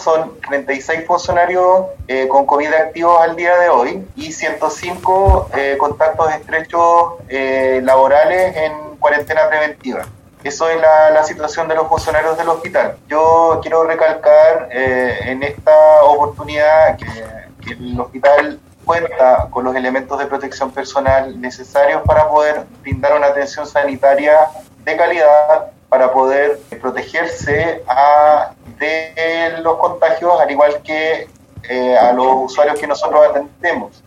son 36 funcionarios con COVID activos al día de hoy y 105 contactos estrechos laborales en cuarentena preventiva. Eso es la situación de los funcionarios del hospital. Yo quiero recalcar en esta oportunidad que el hospital cuenta con los elementos de protección personal necesarios para poder brindar una atención sanitaria de calidad, para poder protegerse de los contagios, al igual que a los usuarios que nosotros atendemos.